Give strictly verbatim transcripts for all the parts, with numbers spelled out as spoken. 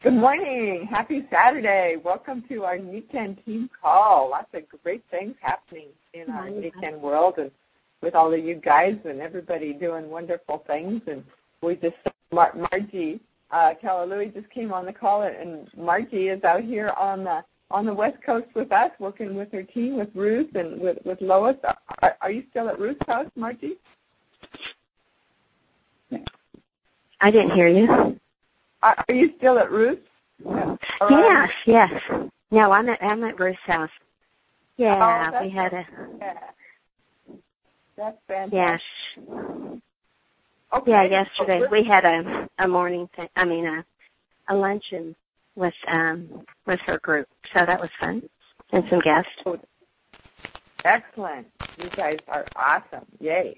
Good morning. Happy Saturday. Welcome to our Nikken team call. Lots of great things happening in our Nikken world and with all of you guys and everybody doing wonderful things. And we just, Mar- Margie uh, Kalalui just came on the call, and Margie is out here on the on the West Coast with us, working with her team, with Ruth and with, with Lois. Are, are you still at Ruth's house, Margie? I didn't hear you. Are, are you still at Ruth's? Yeah. Yes, yes. No, I'm at I'm at Ruth's house. Yeah, oh, we had a. Yeah. That's fantastic. Yes. Okay. Yeah, yesterday we had a a morning thing. I mean a a luncheon with um with her group, so that was fun, and some guests. Excellent. You guys are awesome. Yay.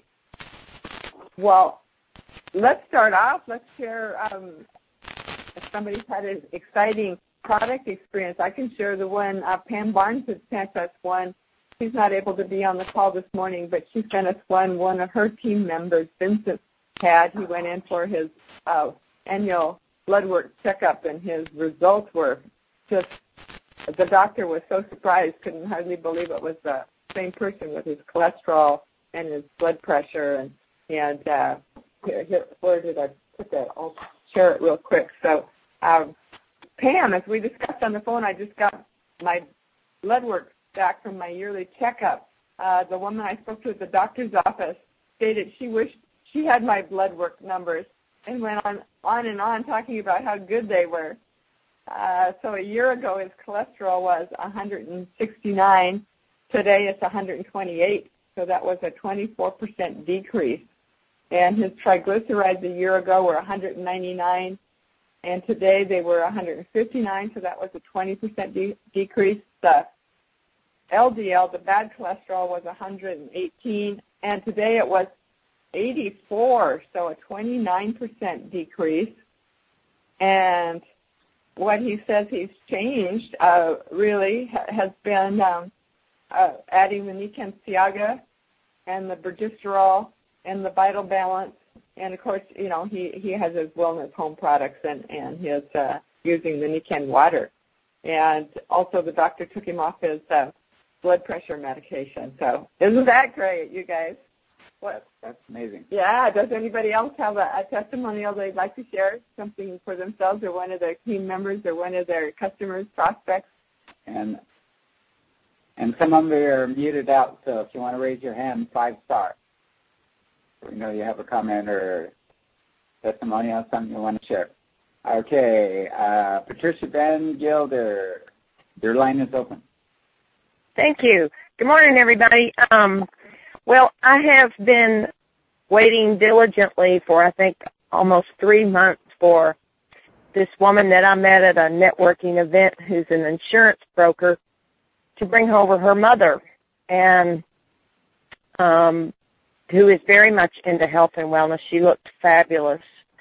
Well, let's start off. Let's share. Um, if somebody's had an exciting product experience, I can share the one. Uh, Pam Barnes has sent us one. She's not able to be on the call this morning, but she sent us one. One of her team members, Vincent, had. He went in for his uh, annual blood work checkup, and his results were just, the doctor was so surprised, couldn't hardly believe it was the same person with his cholesterol and his blood pressure. And, and uh, here, here, where did I put that? I'll share it real quick. So, um, Pam, as we discussed on the phone, I just got my blood work back from my yearly checkup. Uh, the woman I spoke to at the doctor's office stated she wished she had my blood work numbers and went on, on and on talking about how good they were. Uh, so a year ago, his cholesterol was one hundred sixty-nine. Today, it's one hundred twenty-eight. So that was a twenty-four percent decrease. And his triglycerides a year ago were one hundred ninety-nine, and today they were one hundred fifty-nine, so that was a twenty percent de- decrease. The L D L, the bad cholesterol, was one hundred eighteen, and today it was eighty-four, so a twenty-nine percent decrease. And what he says he's changed uh, really ha- has been um, uh, adding the Nikken Siaga and the Bergisterol and the Vital Balance, and of course, you know, he, he has his wellness home products and, and his uh, using the Nikken water. And also the doctor took him off his uh, blood pressure medication. So isn't that great, you guys? What? That's amazing. Yeah, does anybody else have a, a testimonial they'd like to share, something for themselves or one of their team members or one of their customers, prospects? And and some of them are muted out, so if you want to raise your hand, five star. We know you have a comment or testimonial, something you want to share. Okay, uh, Patricia Van Gilder, your line is open. Thank you. Good morning, everybody. Um, well, I have been waiting diligently for, I think, almost three months for this woman that I met at a networking event who's an insurance broker to bring over her mother, and um, who is very much into health and wellness. She looked fabulous.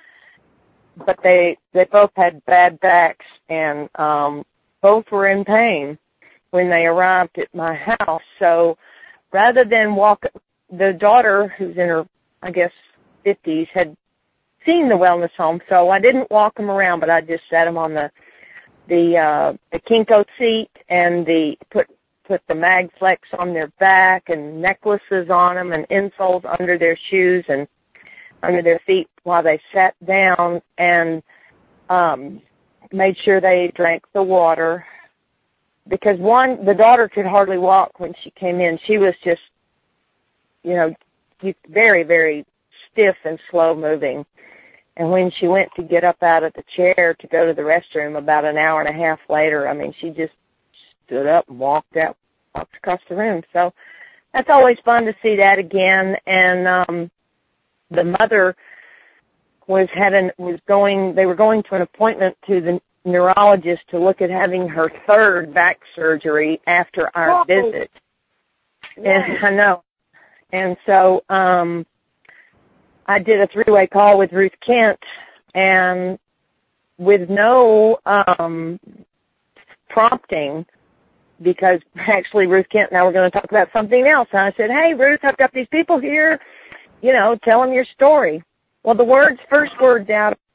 But they they both had bad backs, and um, both were in pain when they arrived at my house. So rather than walk, the daughter, who's in her, I guess, fifties, had seen the wellness home, so I didn't walk them around, but I just sat them on the the uh, the Kinko seat and the put put the MagFlex on their back and necklaces on them and insoles under their shoes and under their feet while they sat down, and um, made sure they drank the water. Because one, the daughter could hardly walk when she came in. She was just, you know, very, very stiff and slow moving. And when she went to get up out of the chair to go to the restroom about an hour and a half later, I mean, she just stood up and walked out, walked across the room. So that's always fun to see that again. And um, the mother was having, was going, they were going to an appointment to the neurologist to look at having her third back surgery after our Whoa. visit. Yeah. And I know. And so um, I did a three-way call with Ruth Kent, and with no um, prompting, because actually Ruth Kent and I were going to talk about something else. And I said, hey, Ruth, I've got these people here, you know, tell them your story. Well, the words, first words out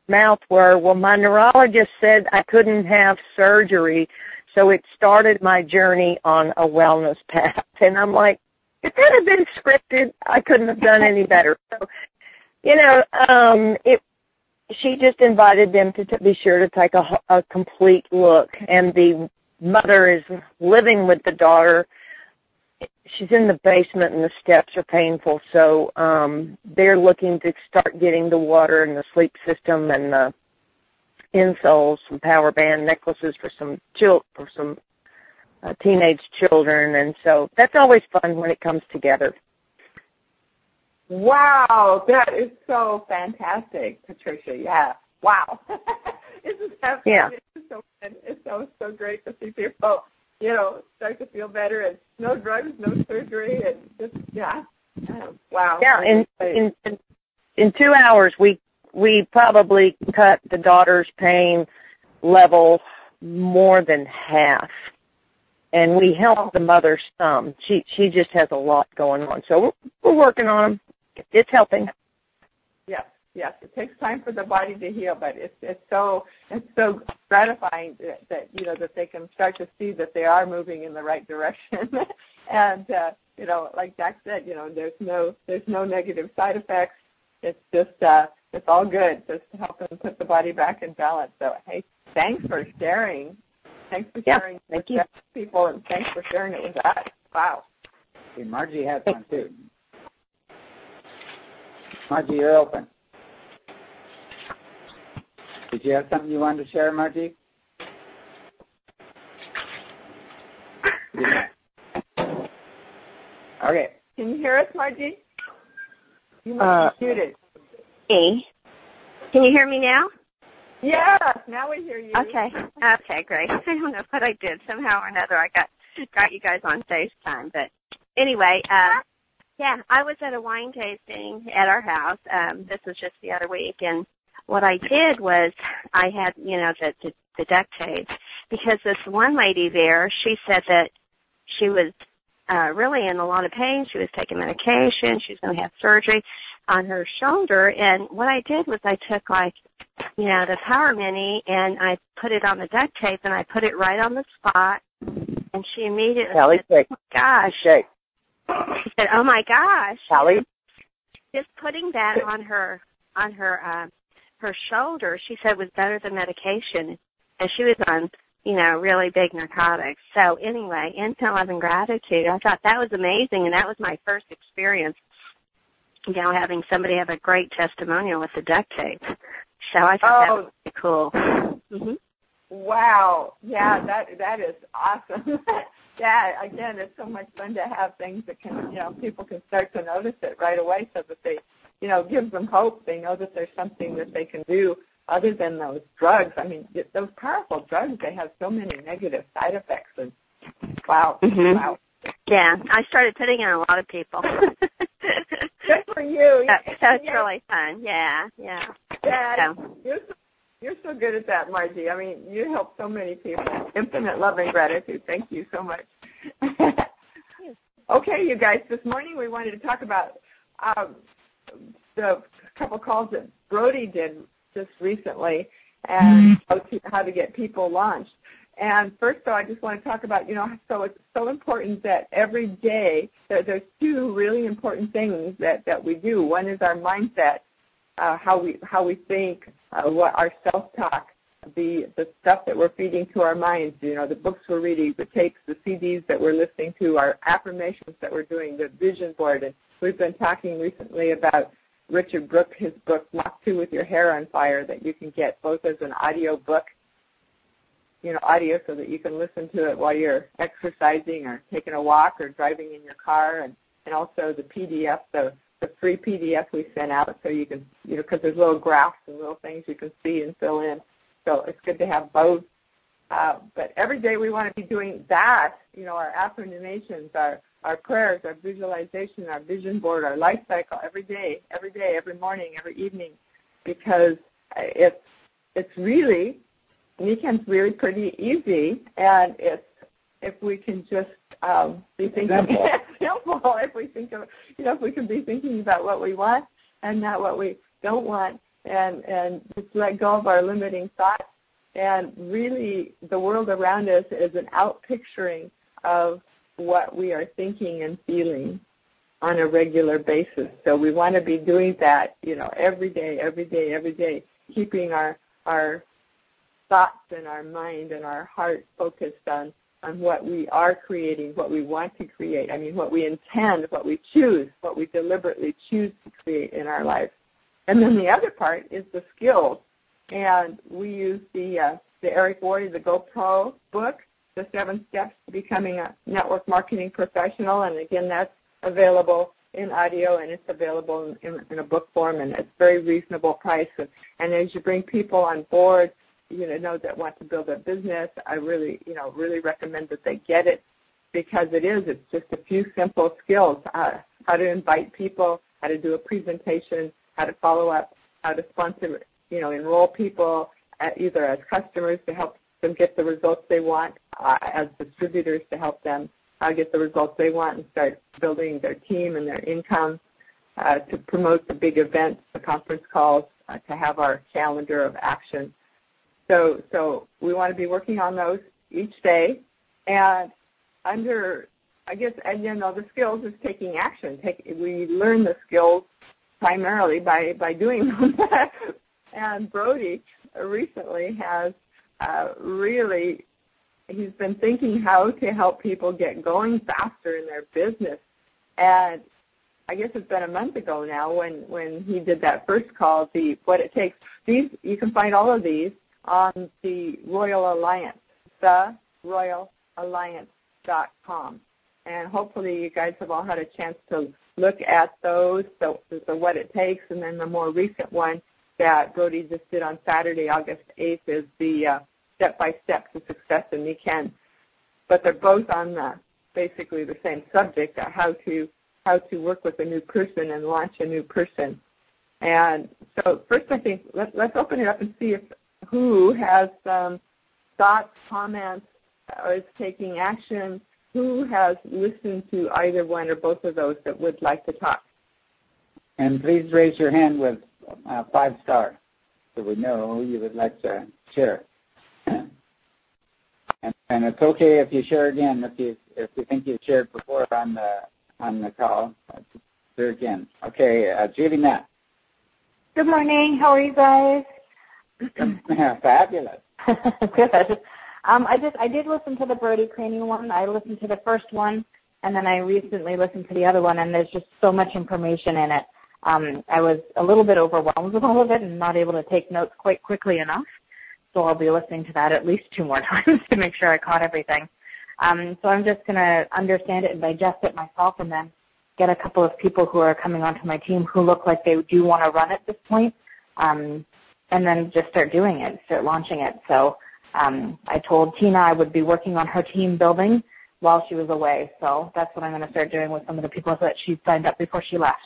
mouth were, well, my neurologist said I couldn't have surgery, so it started my journey on a wellness path. And I'm like, if that had been scripted, I couldn't have done any better. So, you know, um, it. She just invited them to, to be sure to take a, a complete look. And the mother is living with the daughter. She's in the basement and the steps are painful. So um, they're looking to start getting the water and the sleep system and the insoles, some power band necklaces for some chil- for some uh, teenage children. And so that's always fun when it comes together. Wow, that is so fantastic, Patricia. Yeah, wow. Isn't that yeah. It's so it's so so great to see people, you know, start to feel better, and no drugs, no surgery, and just yeah, wow. Yeah, in in in two hours we we probably cut the daughter's pain level more than half. And we help the mother some. She she just has a lot going on. So we're, we're working on them. It's helping. Yes, yes. It takes time for the body to heal, but it's it's so it's so gratifying that, that you know that they can start to see that they are moving in the right direction. and uh, you know, like Jack said, you know, there's no there's no negative side effects. It's just uh, it's all good, just to help them put the body back in balance. So hey, thanks for sharing. Thanks for yeah, sharing thank with you. people, and thanks for sharing it with us. Wow. See, Margie has one too. Margie, you're open. Did you have something you wanted to share, Margie? Yeah. Okay. Can you hear us, Margie? You must uh, be muted. Hey, can you hear me now? Yes, now we hear you. Okay. Okay, great. I don't know what I did. Somehow or another, I got got you guys on FaceTime. But anyway, uh, yeah, I was at a wine tasting at our house. Um, this was just the other week, and what I did was I had, you know, the, the, the duct tape, because this one lady there, she said that she was uh, really in a lot of pain. She was taking medication. She was going to have surgery on her shoulder. And what I did was I took, like, you know, the Power Mini, and I put it on the duct tape, and I put it right on the spot. And she immediately Callie, said, oh, my gosh. Shake. She said, oh, my gosh. Callie? Just putting that on her on her uh, her shoulder, she said, was better than medication. And she was on, you know, really big narcotics. So anyway, infinite love and gratitude. I thought that was amazing, and that was my first experience, you know, having somebody have a great testimonial with the duct tape. So I thought oh, that was pretty cool. Mm-hmm. Wow. Yeah, that that is awesome. Yeah, again, it's so much fun to have things that can, you know, people can start to notice it right away, so that they, you know, gives them hope. They know that there's something that they can do other than those drugs. I mean, those powerful drugs, they have so many negative side effects. And wow, mm-hmm. wow. Yeah, I started putting in a lot of people. Good for you. So, so it's yeah. really fun. Yeah, yeah. Yeah, so. you're, so, you're so good at that, Margie. I mean, you help so many people. Infinite love and gratitude. Thank you so much. Okay, you guys, this morning we wanted to talk about um, the couple calls that Brody did just recently, and how to, how to get people launched. And first, though, I just want to talk about, you know, so it's so important that every day there, there's two really important things that, that we do. One is our mindset, uh, how we how we think, uh, what our self-talk, the the stuff that we're feeding to our minds, you know, the books we're reading, the tapes, the C Ds that we're listening to, our affirmations that we're doing, the vision board. And we've been talking recently about Richard Brooke, his book, Walk Two with Your Hair on Fire, that you can get both as an audio book, you know, audio so that you can listen to it while you're exercising or taking a walk or driving in your car, and, and also the P D F, the, the free P D F we sent out, so you can, you know, because there's little graphs and little things you can see and fill in. So it's good to have both. Uh, but every day we want to be doing that, you know, our affirmations, our, our prayers, our visualization, our vision board, our life cycle, every day, every day, every morning, every evening, because it's, it's really, weekend's really pretty easy, and it's, if we can just um, be thinking simple. simple, if we think of, you know, if we can be thinking about what we want and not what we don't want, and, and just let go of our limiting thoughts. And really, the world around us is an out-picturing of what we are thinking and feeling on a regular basis. So we want to be doing that, you know, every day, every day, every day, keeping our our thoughts and our mind and our heart focused on, on what we are creating, what we want to create. I mean, what we intend, what we choose, what we deliberately choose to create in our life. And then the other part is the skills. And we use the uh, the Eric Worre, the GoPro book, The Seven Steps to Becoming a Network Marketing Professional. And again, that's available in audio, and it's available in, in, in a book form, and it's very reasonable price. And, and as you bring people on board, you know, know that want to build a business, I really, you know, really recommend that they get it, because it is. It's just a few simple skills: uh, how to invite people, how to do a presentation, how to follow up, how to sponsor, you know, enroll people uh, either as customers to help them get the results they want, uh, as distributors to help them uh, get the results they want and start building their team and their income, uh, to promote the big events, the conference calls, uh, to have our calendar of action. So, so we want to be working on those each day, and under, I guess, and you know, the skills is taking action. Take, we learn the skills primarily by, by doing them. And Brody recently has uh, really, he's been thinking how to help people get going faster in their business. And I guess it's been a month ago now when, when he did that first call, the What It Takes. These, you can find all of these on the Royal Alliance, the royal alliance dot com. And hopefully you guys have all had a chance to look at those, so the What It Takes, and then the more recent one that Brody just did on Saturday, August eighth, is the uh, Step-by-Step to Success in Nikan. But they're both on the, basically the same subject, uh, how to how to work with a new person and launch a new person. And so first I think let, let's open it up and see if who has some thoughts, comments, or is taking action, who has listened to either one or both of those that would like to talk. And please raise your hand with uh, five stars so we know who you would like to share. and, and it's okay if you share again if you if you think you shared before on the on the call. Share again. Okay, uh, Judy Matt. Good morning. How are you guys? Fabulous. Good. Um, I just I did listen to the Brody Craney one. I listened to the first one, and then I recently listened to the other one, and there's just so much information in it. Um, I was a little bit overwhelmed with all of it and not able to take notes quite quickly enough. So I'll be listening to that at least two more times to make sure I caught everything. Um, so I'm just going to understand it and digest it myself, and then get a couple of people who are coming onto my team who look like they do want to run at this point, um, and then just start doing it, start launching it. So um, I told Tina I would be working on her team building while she was away. So that's what I'm going to start doing with some of the people that she signed up before she left.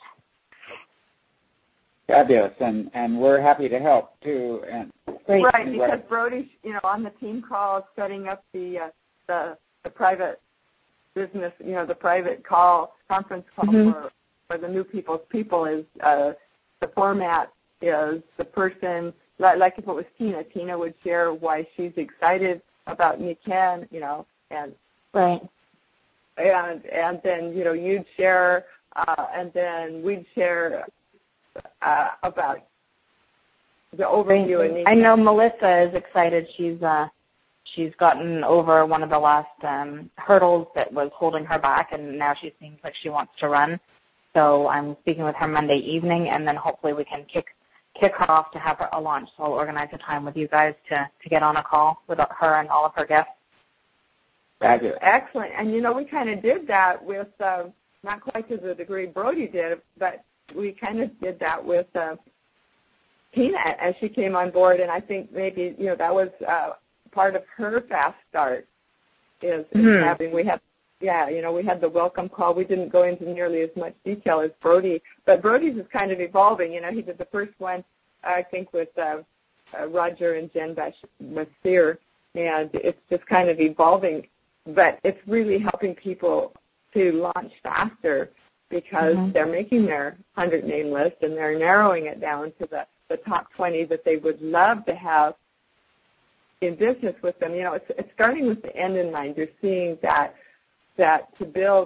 Fabulous, and, and we're happy to help too. And Great. Right, because Brody's, you know, on the team call, setting up the uh, the the private business, you know, the private call conference call mm-hmm. for for the new people's people is uh, the format is the person, like if it was Tina, Tina would share why she's excited about Nikan, you know, and right, and and then you know you'd share, uh, and then we'd share uh, about the overview. Right. And I know Melissa is excited. She's uh, she's gotten over one of the last um, hurdles that was holding her back, and now she seems like she wants to run. So I'm speaking with her Monday evening, and then hopefully we can kick kick her off to have her a launch. So I'll organize a time with you guys to, to get on a call with her and all of her guests. Fabulous. Excellent. And, you know, we kind of did that with, uh, not quite to the degree Brody did, but we kind of did that with uh, Tina as she came on board. And I think maybe, you know, that was uh, part of her fast start is, mm-hmm. is having, we had, yeah, you know, we had the welcome call. We didn't go into nearly as much detail as Brody, but Brody's is kind of evolving. You know, he did the first one, I think, with uh, uh, Roger and Jen Bashir, and it's just kind of evolving. But it's really helping people to launch faster because mm-hmm. they're making their one hundred name list and they're narrowing it down to the the top twenty that they would love to have in business with them. You know, it's, it's starting with the end in mind. You're seeing that that to build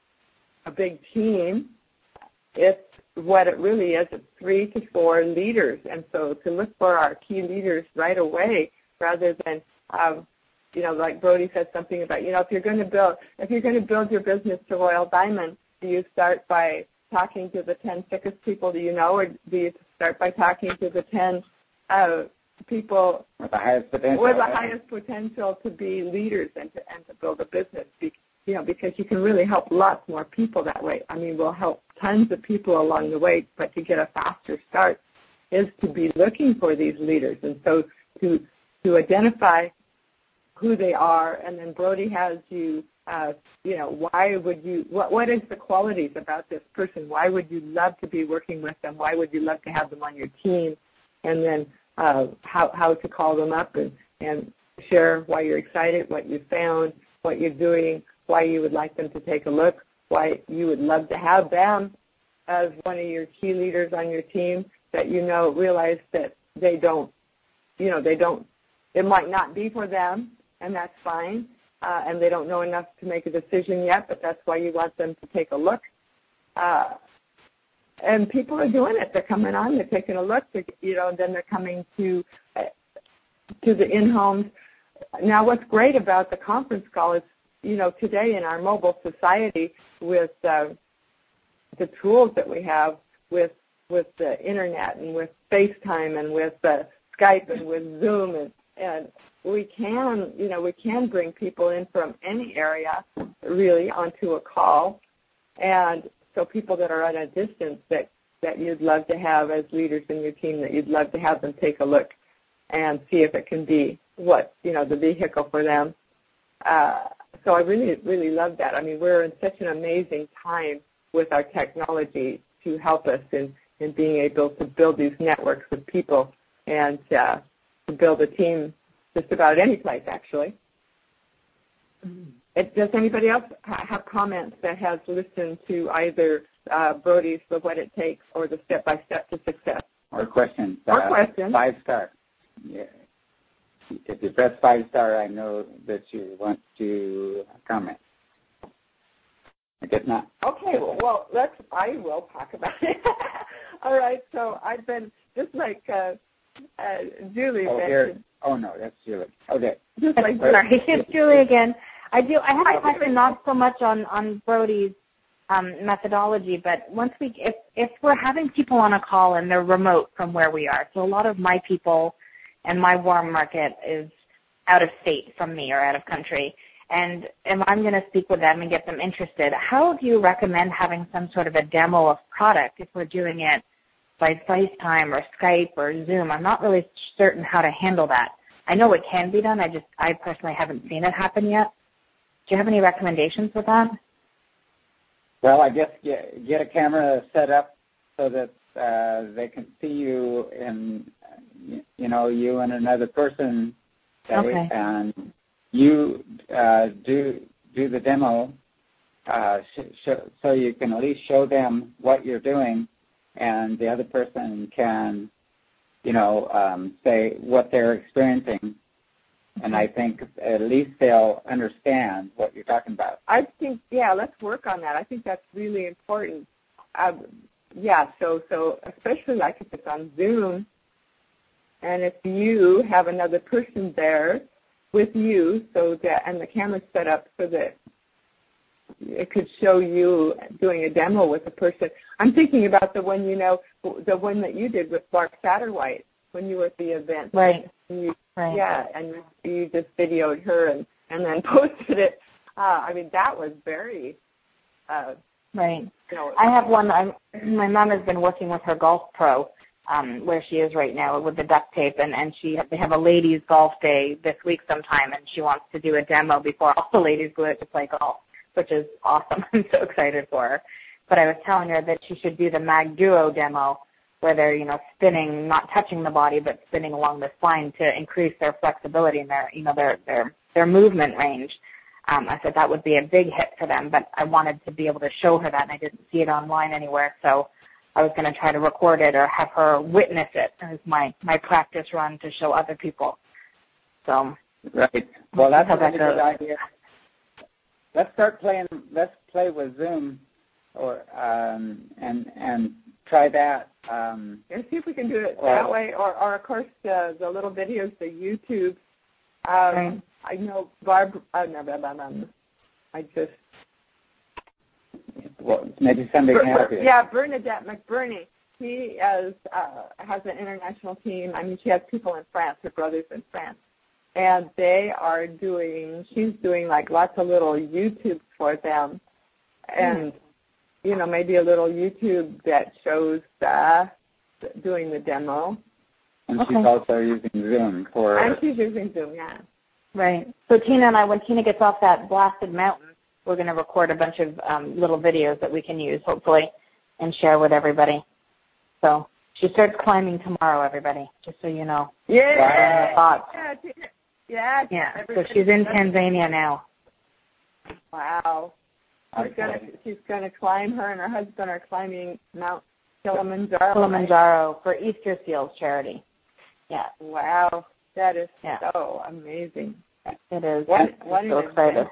a big team, it's what it really is. It's three to four leaders, and so to look for our key leaders right away, rather than um, you know, like Brody said something about, you know, if you're going to build if you're going to build your business to Royal Diamond, do you start by talking to the ten sickest people do you know, or do you start by talking to the ten uh, people with the highest potential, with the highest potential to be leaders and to and to build a business? You know, because you can really help lots more people that way. I mean, we'll help tons of people along the way, but to get a faster start is to be looking for these leaders, and so to to identify who they are, and then Brody has you. Uh, you know, why would you? What what is the qualities about this person? Why would you love to be working with them? Why would you love to have them on your team? And then uh, how how to call them up and and share why you're excited, what you found, what you're doing, why you would like them to take a look, why you would love to have them as one of your key leaders on your team, that you know realize that they don't, you know, they don't, it might not be for them, and that's fine, uh, and they don't know enough to make a decision yet, but that's why you want them to take a look. Uh, and people are doing it. They're coming on, they're taking a look, they're, you know, and then they're coming to, uh, to the in-homes. Now, what's great about the conference call is, you know, today in our mobile society, with uh, the tools that we have, with with the internet and with FaceTime and with uh, Skype and with Zoom, and, and we can, you know, we can bring people in from any area really onto a call, and so people that are at a distance that that you'd love to have as leaders in your team, that you'd love to have them take a look and see if it can be what, you know, the vehicle for them. Uh, so I really, really love that. I mean, we're in such an amazing time with our technology to help us in, in being able to build these networks of people and uh, to build a team just about any place, actually. Mm-hmm. It, does anybody else ha- have comments that has listened to either uh, Brody's The What It Takes or the Step-by-Step to Success? Or questions. Or uh, questions. Five star. Yeah. If you press five star, I know that you want to comment. I guess not. Okay, well, well let's, I will talk about it. All right, so I've been, just like uh, uh, Julie oh, mentioned. Here. Oh, no, that's Julie. Okay. Just like Sorry, it's Julie again. I do. I have a question, not so much on, on Brody's um, methodology, but once we, if, if we're having people on a call and they're remote from where we are, so a lot of my people and my warm market is out of state from me or out of country, and if I'm going to speak with them and get them interested, how do you recommend having some sort of a demo of product if we're doing it by FaceTime or Skype or Zoom? I'm not really certain how to handle that. I know it can be done. I just, I personally haven't seen it happen yet. Do you have any recommendations with that? Well, I guess get, get a camera set up so that uh, they can see you and, you know, you and another person, say, okay. and you uh, do do the demo uh, sh- sh- so you can at least show them what you're doing, and the other person can, you know, um, say what they're experiencing, and I think at least they'll understand what you're talking about. I think, yeah, let's work on that. I think that's really important. Uh, yeah, so so especially like if it's on Zoom, and if you have another person there with you, so that, and the camera's set up so that it could show you doing a demo with a person. I'm thinking about the one, you know, the one that you did with Mark Satterwhite when you were at the event. Right. You, right. Yeah, and you just videoed her and, and then posted it. Uh, I mean, that was very... Uh, right. You know, I have one. I'm, my mom has been working with her golf pro, um, where she is right now with the duct tape, and, and she they have a ladies' golf day this week sometime, and she wants to do a demo before all the ladies go out to play golf, which is awesome. I'm so excited for her. But I was telling her that she should do the Mag Duo demo, where they're, you know, spinning, not touching the body, but spinning along the spine to increase their flexibility and their, you know, their their their movement range. Um, I said that would be a big hit for them, but I wanted to be able to show her that, and I didn't see it online anywhere. So I was going to try to record it or have her witness it as my, my practice run to show other people. So right. Well, that's a really that good idea. Let's start playing. Let's play with Zoom, or um, and and try that. Um, and see if we can do it or, that way, or, or of course the the little videos, the YouTube. Um, right. I know Barb. Uh, no, blah, blah, blah. I just. Well, maybe somebody can help you. Yeah, Bernadette McBurney. She is, uh, has an international team. I mean, she has people in France, her brothers in France. And they are doing, she's doing like lots of little YouTube for them. And, mm. you know, maybe a little YouTube that shows uh, doing the demo. And okay. she's also using Zoom for... And she's using Zoom, yeah. Right. So Tina and I, when Tina gets off that blasted mountain, we're going to record a bunch of um, little videos that we can use, hopefully, and share with everybody. So she starts climbing tomorrow, everybody, just so you know. Yeah. Thoughts. Yeah. Yeah. Yeah. So she's in Tanzania now. Wow. She's okay. gonna she's gonna climb. Her and her husband are climbing Mount Kilimanjaro. Kilimanjaro for Easter Seals charity. Yeah. Wow. That is yeah. so amazing. It is. What, I'm what so excited.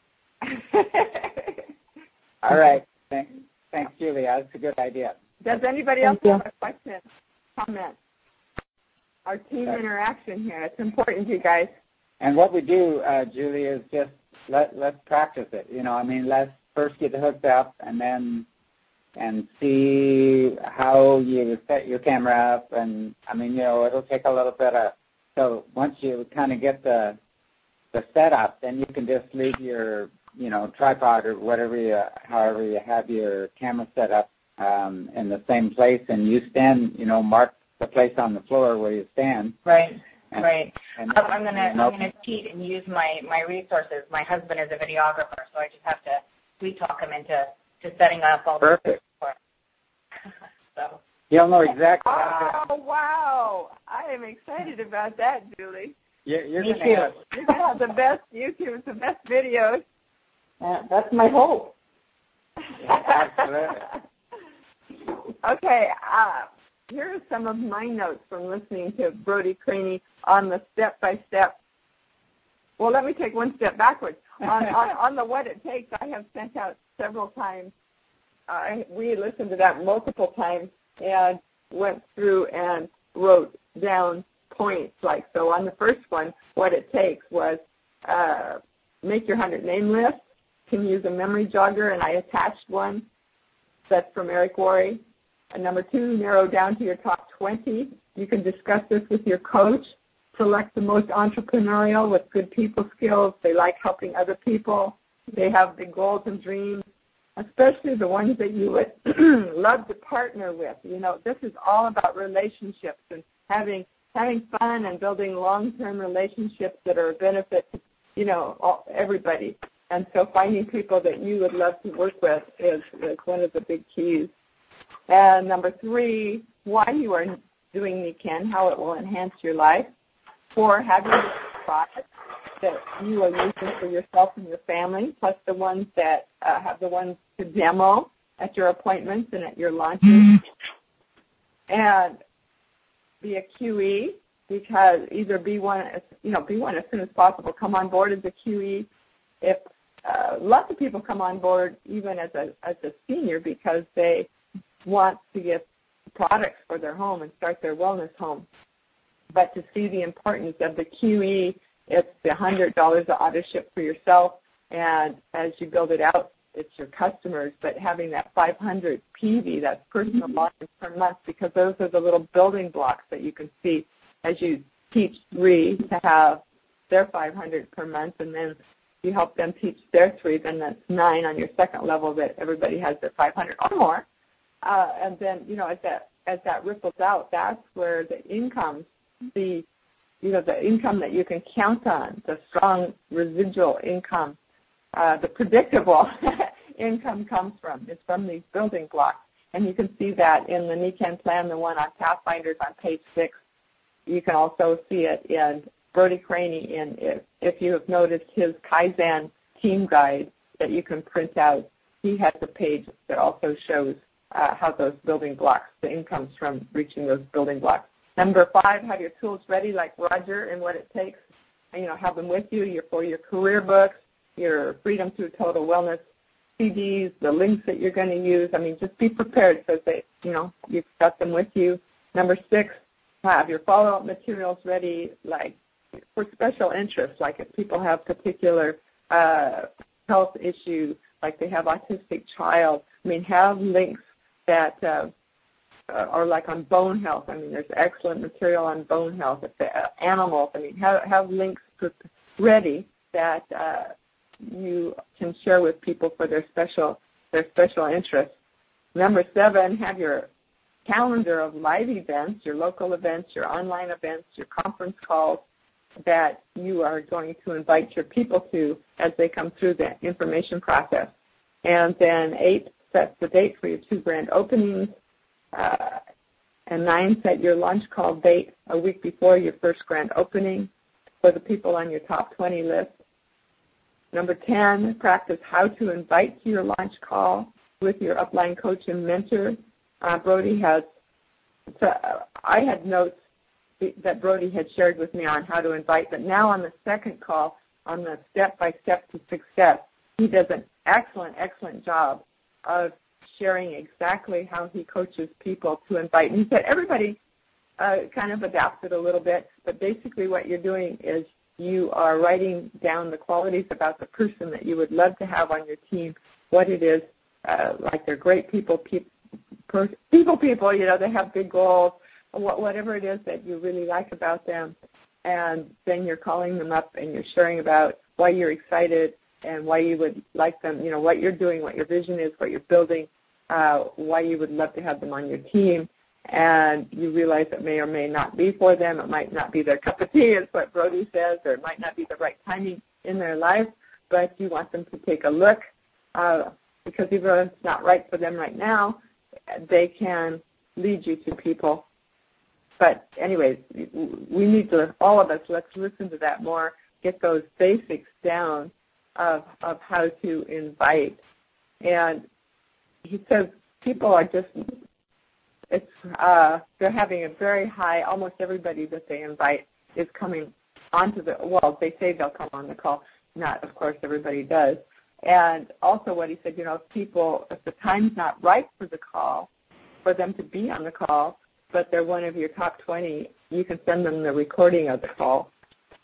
All right. Thanks, thanks, Julia. That's a good idea. Does anybody Thank else you. have a question, comment? Our team okay. interaction here. It's important, you guys. And what we do, uh, Julie, is just let let's practice it. You know, I mean, let's first get hooked up, and then and see how you set your camera up. And I mean, you know, it'll take a little bit of. So once you kind of get the the setup, then you can just leave your you know tripod or whatever you, however you have your camera set up um, in the same place, and you stand, you know, mark the place on the floor where you stand. Right. And, right. And, I'm gonna I'm gonna cheat and use my, my resources. My husband is a videographer, so I just have to sweet talk him into to setting up all the perfect. So he'll know exactly. Oh wow! I am excited about that, Julie. You're, you're Me gonna too. have, You're gonna have the best YouTube, the best videos. Yeah, that's my hope. Okay. Uh, here are some of my notes from listening to Brodie Craney on the step-by-step. Well, let me take one step backwards. on, on, on the what it takes, I have sent out several times. Uh, we listened to that multiple times and went through and wrote down points. Like, so on the first one, what it takes was uh, make your hundred name list. Can use a memory jogger, and I attached one. That's from Eric Worre. And number two, narrow down to your top twenty. You can discuss this with your coach. Select the most entrepreneurial with good people skills. They like helping other people. They have big goals and dreams, especially the ones that you would love to partner with. You know, this is all about relationships and having having fun and building long-term relationships that are a benefit to, you know, all, everybody. And so finding people that you would love to work with is, is one of the big keys. And number three, why you are doing Nikken, how it will enhance your life. Four, having a product that you are using for yourself and your family, plus the ones that uh, have the ones to demo at your appointments and at your launches. Mm-hmm. And be a Q E, because either be one, you know, be one as soon as possible. Come on board as a Q E. If uh, lots of people come on board even as a as a senior because they want to get products for their home and start their wellness home. But to see the importance of the Q E, it's the one hundred dollars of auto ship for yourself, and as you build it out, it's your customers. But having that five hundred P V, that's personal volume per month, because those are the little building blocks that you can see as you teach three to have their five hundred per month, and then you help them teach their three, then that's nine on your second level that everybody has their five hundred or more. Uh, and then, you know, as that as that ripples out, that's where the income, the you know, the income that you can count on, the strong residual income, uh, the predictable income comes from. It's from these building blocks. And you can see that in the Nikken plan, the one on Pathfinders on page six. You can also see it in Brodie Craney, in if, if you have noticed his Kaizen team guide that you can print out. He has a page that also shows uh, how those building blocks, the income from reaching those building blocks. Number five, have your tools ready like Roger and what it takes. You know, have them with you your, for your career books, your Freedom Through Total Wellness C Ds, the links that you're going to use. I mean, just be prepared so that, you know, you've got them with you. Number six, have your follow-up materials ready, like for special interests, like if people have particular uh, health issues, like they have autistic child. I mean, have links that uh, are like on bone health. I mean, there's excellent material on bone health. If the, uh, animals, I mean, have, have links ready that uh, you can share with people for their special their special interests. Number seven, have your calendar of live events, your local events, your online events, your conference calls that you are going to invite your people to as they come through the information process. And then eight, set the date for your two grand openings. Uh, and nine, set your launch call date a week before your first grand opening for the people on your top twenty list. Number ten, practice how to invite to your launch call with your upline coach and mentor. Uh, Brody has, so I had notes that Brody had shared with me on how to invite, but now on the second call, on the step-by-step to success, he does an excellent, excellent job of sharing exactly how he coaches people to invite. And he said everybody uh, kind of adapted a little bit, but basically what you're doing is you are writing down the qualities about the person that you would love to have on your team, what it is, uh, like they're great people, people, people, people, you know, they have big goals, whatever it is that you really like about them, and then you're calling them up and you're sharing about why you're excited and why you would like them, you know, what you're doing, what your vision is, what you're building, uh, why you would love to have them on your team, and you realize it may or may not be for them. It might not be their cup of tea, is what Brody says, or it might not be the right timing in their life, but you want them to take a look, uh, because even though it's not right for them right now, they can lead you to people. But anyways, we need to, all of us, let's listen to that more, get those basics down of of how to invite. And he says people are just, it's uh, they're having a very high, almost everybody that they invite is coming onto the, well, they say they'll come on the call. Not, of course, everybody does. And also what he said, you know, if people, if the time's not right for the call, for them to be on the call, but they're one of your top twenty, you can send them the recording of the call.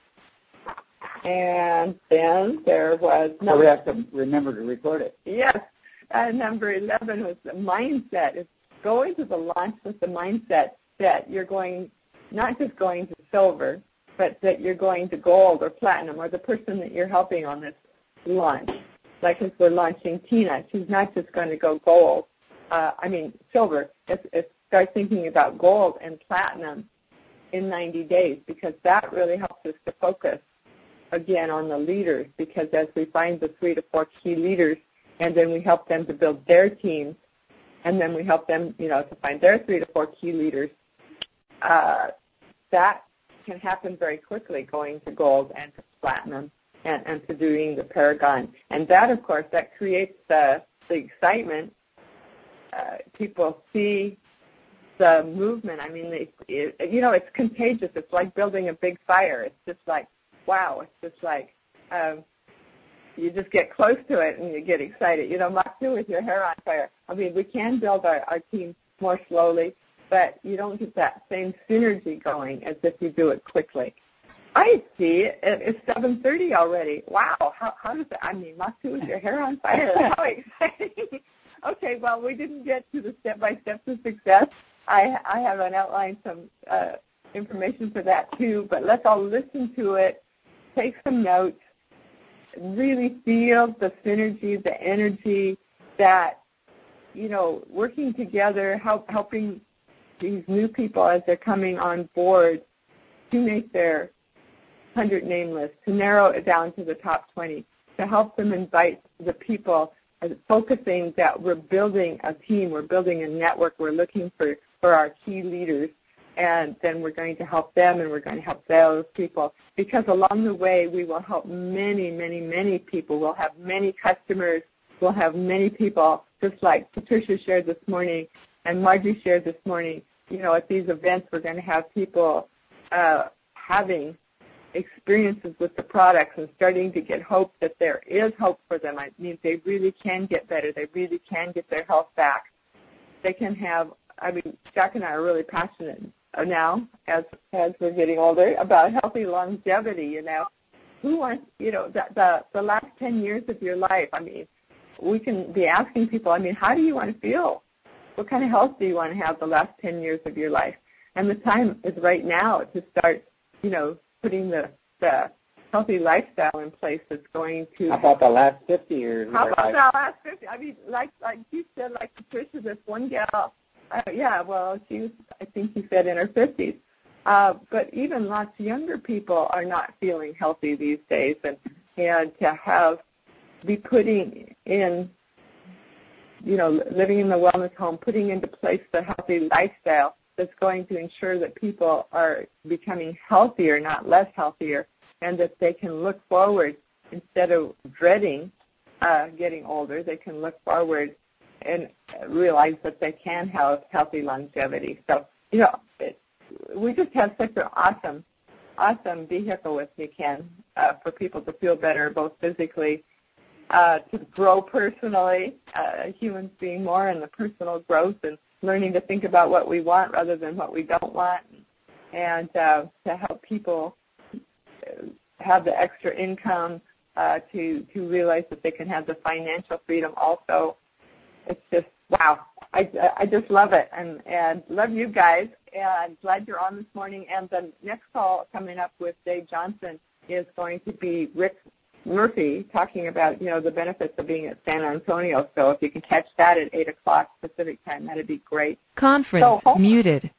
And then there was... So number, we have to remember to record it. Yes. Uh, number eleven was the mindset. It's going to the launch with the mindset that you're going, not just going to silver, but that you're going to gold or platinum, or the person that you're helping on this launch. Like if we're launching Tina, she's not just going to go gold. Uh, I mean, silver. It's, it's start thinking about gold and platinum in ninety days, because that really helps us to focus, again, on the leaders, because as we find the three to four key leaders, and then we help them to build their teams, and then we help them, you know, to find their three to four key leaders, uh, that can happen very quickly, going to gold and to platinum and, and to doing the Paragon. And that, of course, that creates the, the excitement. Uh, people see the movement. I mean, it, it, you know, it's contagious. It's like building a big fire. It's just like, wow. It's just like um, you just get close to it and you get excited. You know, Maksu with your hair on fire. I mean, we can build our, our team more slowly, but you don't get that same synergy going as if you do it quickly. I see it. It's seven thirty already. Wow. How, how does that, I mean, Maksu with your hair on fire. How exciting. Okay, well, we didn't get to the step-by-step to success. I, I have an outline, some uh, information for that too, but let's all listen to it, take some notes, really feel the synergy, the energy that, you know, working together, help, helping these new people as they're coming on board to make their one hundred name list, to narrow it down to the top twenty, to help them invite the people, uh, focusing that we're building a team, we're building a network, we're looking for for our key leaders, and then we're going to help them and we're going to help those people, because along the way we will help many, many, many people. We'll have many customers. We'll have many people just like Patricia shared this morning and Margie shared this morning, you know, at these events we're going to have people uh, having experiences with the products and starting to get hope that there is hope for them. It means they really can get better. They really can get their health back. They can have, I mean, Jack and I are really passionate now as as we're getting older about healthy longevity, you know. Who wants, you know, the, the, the last ten years of your life, I mean, we can be asking people, I mean, how do you want to feel? What kind of health do you want to have the last ten years of your life? And the time is right now to start, you know, putting the, the healthy lifestyle in place that's going to... How about the last fifty years? How about the last fifty? I mean, like like you said, like Patricia, this one gal, uh, yeah, well, she was, I think you said in her fifties. Uh, but even lots of younger people are not feeling healthy these days. And, and to have, be putting in, you know, living in the wellness home, putting into place the healthy lifestyle that's going to ensure that people are becoming healthier, not less healthier, and that they can look forward instead of dreading uh, getting older. They can look forward and realize that they can have healthy longevity. So, you know, it, we just have such an awesome, awesome vehicle with NuCan uh, for people to feel better, both physically, uh, to grow personally, uh, humans being more in the personal growth and learning to think about what we want rather than what we don't want, and uh, to help people have the extra income uh, to to realize that they can have the financial freedom also. It's just, wow. I, I just love it, and, and love you guys, and glad you're on this morning. And the next call coming up with Dave Johnson is going to be Rick Murphy talking about, you know, the benefits of being at San Antonio. So if you can catch that at eight o'clock Pacific time, that would be great. Conference so, muted.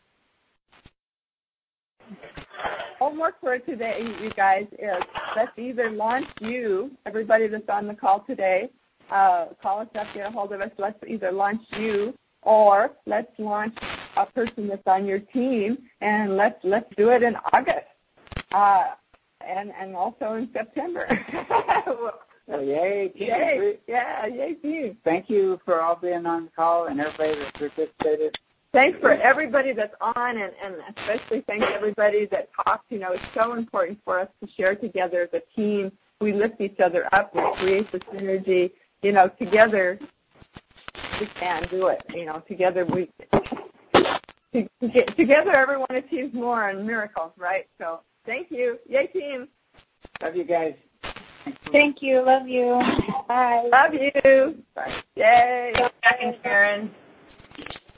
Homework for today, you guys, is let's either launch you, everybody that's on the call today, uh, call us up, get a hold of us, let's either launch you or let's launch a person that's on your team, and let's let's do it in August. Uh, And, and also in September. Well, yay, team. Yay, yeah, yay, team. Thank you for all being on the call and everybody that participated. Thanks for everybody that's on, and, and especially thanks everybody that talked. You know, it's so important for us to share together as a team. We lift each other up. We create the synergy. You know, together we can do it. You know, together we to, to get, together everyone achieves more and miracles, right? So. Thank you. Yay, team. Love you guys. Thank you. Love you. Bye. Love you. Bye. Yay. Jack and Sharon.